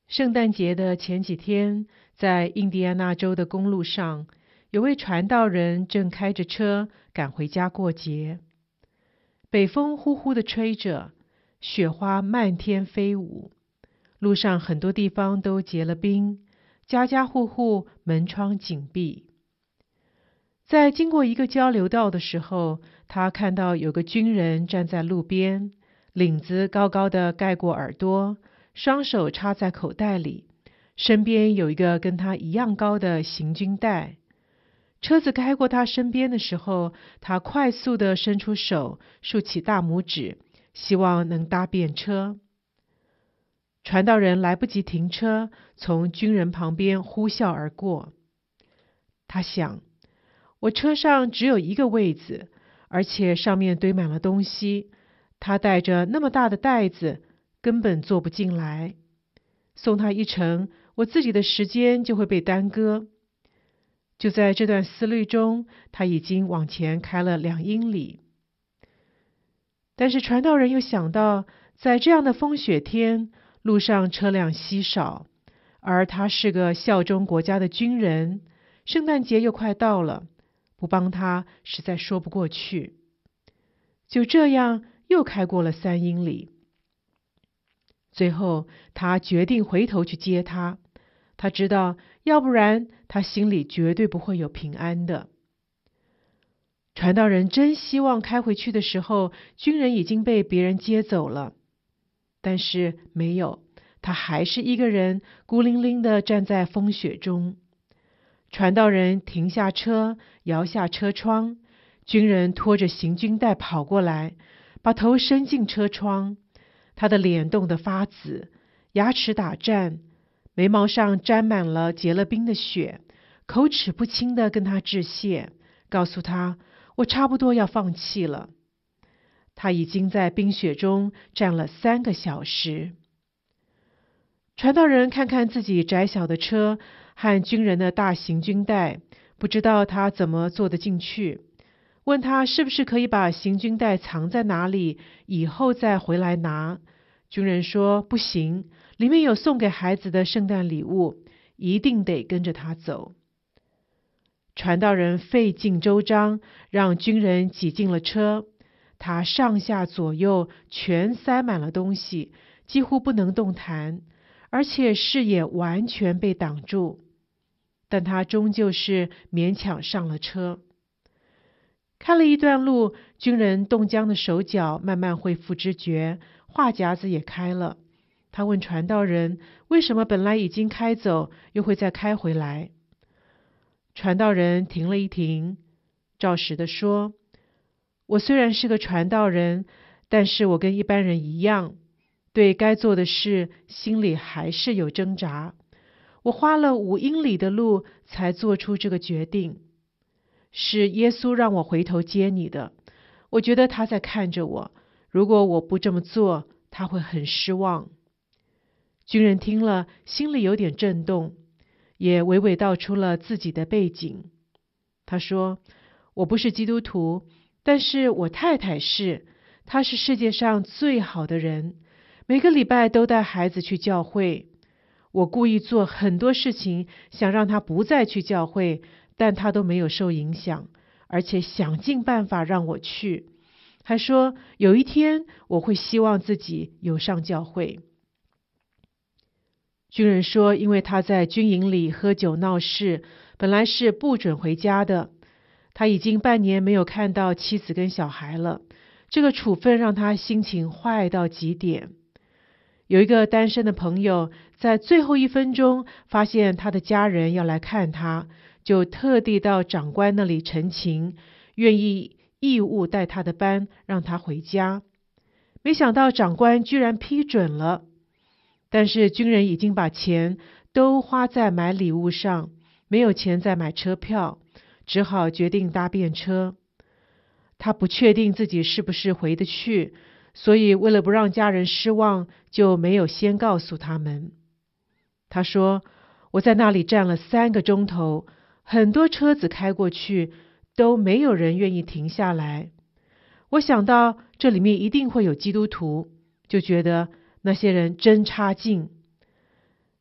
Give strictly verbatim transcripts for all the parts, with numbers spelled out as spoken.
圣诞节的前几天，在印第安纳州的公路上，有位传道人正开着车赶回家过节。北风呼呼地吹着，雪花漫天飞舞，路上很多地方都结了冰，家家户户门窗紧闭。在经过一个交流道的时候，他看到有个军人站在路边，领子高高的盖过耳朵，双手插在口袋里，身边有一个跟他一样高的行军袋。车子开过他身边的时候，他快速地伸出手，竖起大拇指，希望能搭便车。传道人来不及停车，从军人旁边呼啸而过。他想，我车上只有一个位子，而且上面堆满了东西，他带着那么大的袋子，根本坐不进来。送他一程，我自己的时间就会被耽搁。就在这段思虑中，他已经往前开了两英里。但是传道人又想到，在这样的风雪天，路上车辆稀少，而他是个效忠国家的军人，圣诞节又快到了，不帮他实在说不过去。就这样又开过了三英里。最后他决定回头去接他，他知道要不然他心里绝对不会有平安的。传道人真希望开回去的时候，军人已经被别人接走了，但是没有，他还是一个人孤零零地站在风雪中。传道人停下车，摇下车窗，军人拖着行军袋跑过来，把头伸进车窗，他的脸冻得发紫，牙齿打颤，眉毛上沾满了结了冰的雪，口齿不清地跟他致谢，告诉他，我差不多要放弃了。他已经在冰雪中站了三个小时。传道人看看自己窄小的车和军人的大行军袋，不知道他怎么坐得进去，问他是不是可以把行军袋藏在哪里，以后再回来拿。军人说不行，里面有送给孩子的圣诞礼物，一定得跟着他走。传道人费尽周章，让军人挤进了车，他上下左右全塞满了东西，几乎不能动弹，而且视野完全被挡住。但他终究是勉强上了车。开了一段路，军人冻僵的手脚慢慢恢复知觉，话匣子也开了。他问传道人，为什么本来已经开走，又会再开回来？传道人停了一停，照实地说，我虽然是个传道人，但是我跟一般人一样，对该做的事心里还是有挣扎。我花了五英里的路才做出这个决定。是耶稣让我回头接你的，我觉得他在看着我，如果我不这么做，他会很失望。军人听了，心里有点震动，也娓娓道出了自己的背景。他说，我不是基督徒，但是我太太是，她是世界上最好的人，每个礼拜都带孩子去教会。我故意做很多事情，想让她不再去教会，但她都没有受影响，而且想尽办法让我去。还说有一天我会希望自己有上教会。军人说，因为他在军营里喝酒闹事，本来是不准回家的。他已经半年没有看到妻子跟小孩了，这个处分让他心情坏到极点。有一个单身的朋友，在最后一分钟发现他的家人要来看他，就特地到长官那里陈情，愿意义务带他的班，让他回家。没想到长官居然批准了。但是军人已经把钱都花在买礼物上，没有钱再买车票，只好决定搭便车。他不确定自己是不是回得去，所以为了不让家人失望，就没有先告诉他们。他说，我在那里站了三个钟头，很多车子开过去，都没有人愿意停下来。我想到这里面一定会有基督徒，就觉得那些人真差劲。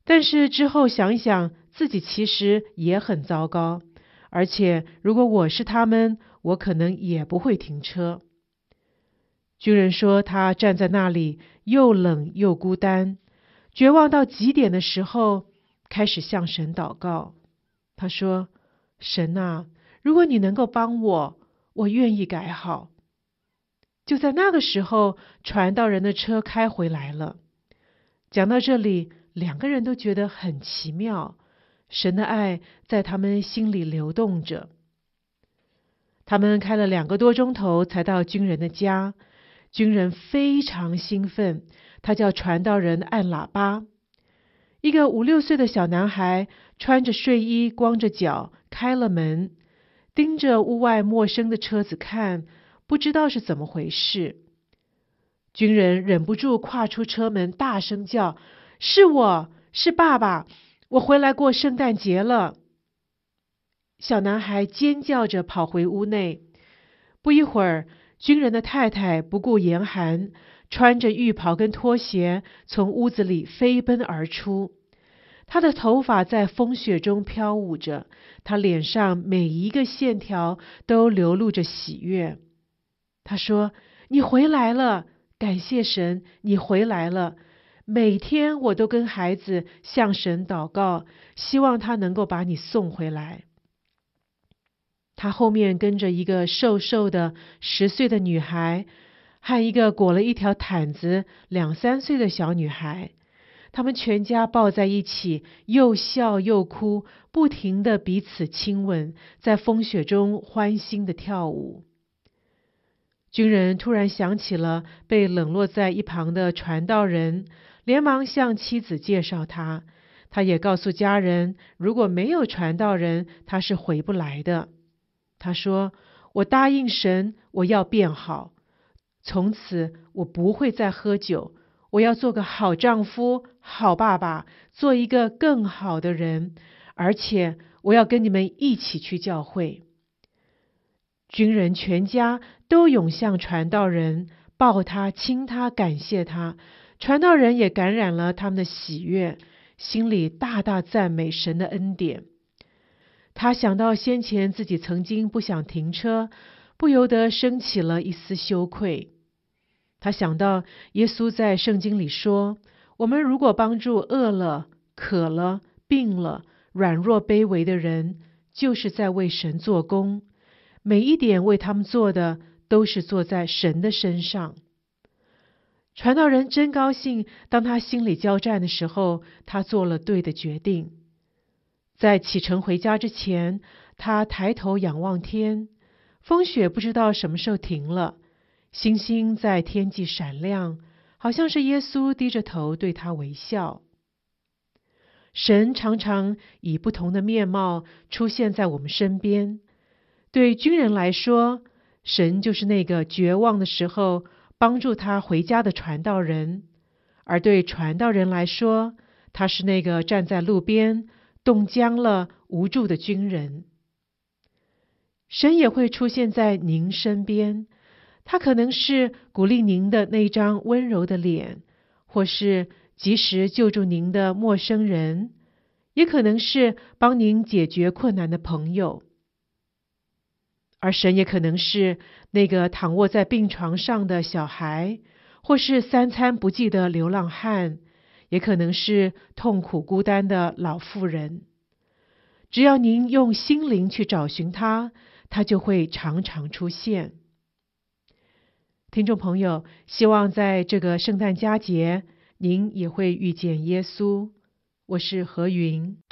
但是之后想一想，自己其实也很糟糕，而且如果我是他们，我可能也不会停车。军人说他站在那里又冷又孤单，绝望到极点的时候，开始向神祷告。他说：神啊，如果你能够帮我，我愿意改好。就在那个时候，传道人的车开回来了。讲到这里，两个人都觉得很奇妙，神的爱在他们心里流动着。他们开了两个多钟头才到军人的家，军人非常兴奋，他叫传道人按喇叭。一个五六岁的小男孩穿着睡衣，光着脚，开了门，盯着屋外陌生的车子看，不知道是怎么回事。军人忍不住跨出车门，大声叫：是我，是爸爸，我回来过圣诞节了。小男孩尖叫着跑回屋内。不一会儿，军人的太太不顾严寒，穿着浴袍跟拖鞋从屋子里飞奔而出。她的头发在风雪中飘舞着，她脸上每一个线条都流露着喜悦。她说：你回来了，感谢神，你回来了。每天我都跟孩子向神祷告，希望他能够把你送回来。他后面跟着一个瘦瘦的十岁的女孩和一个裹了一条毯子两三岁的小女孩，他们全家抱在一起，又笑又哭，不停地彼此亲吻，在风雪中欢欣地跳舞。军人突然想起了被冷落在一旁的传道人，连忙向妻子介绍他。他也告诉家人，如果没有传道人，他是回不来的。他说：我答应神，我要变好，从此我不会再喝酒，我要做个好丈夫、好爸爸，做一个更好的人，而且我要跟你们一起去教会。军人全家都涌向传道人，抱他、亲他、感谢他。传道人也感染了他们的喜悦，心里大大赞美神的恩典。他想到先前自己曾经不想停车，不由得升起了一丝羞愧。他想到耶稣在圣经里说，我们如果帮助饿了、渴了、病了、软弱卑微的人，就是在为神做工，每一点为他们做的都是做在神的身上。传道人真高兴，当他心里交战的时候，他做了对的决定。在启程回家之前，他抬头仰望天，风雪不知道什么时候停了，星星在天际闪亮，好像是耶稣低着头对他微笑。神常常以不同的面貌出现在我们身边。对军人来说，神就是那个绝望的时候帮助他回家的传道人，而对传道人来说，他是那个站在路边冻僵了无助的军人。神也会出现在您身边，他可能是鼓励您的那张温柔的脸，或是及时救助您的陌生人，也可能是帮您解决困难的朋友。而神也可能是那个躺卧在病床上的小孩，或是三餐不继的流浪汉，也可能是痛苦孤单的老妇人。只要您用心灵去找寻他，他就会常常出现。听众朋友，希望在这个圣诞佳节，您也会遇见耶稣。我是何云。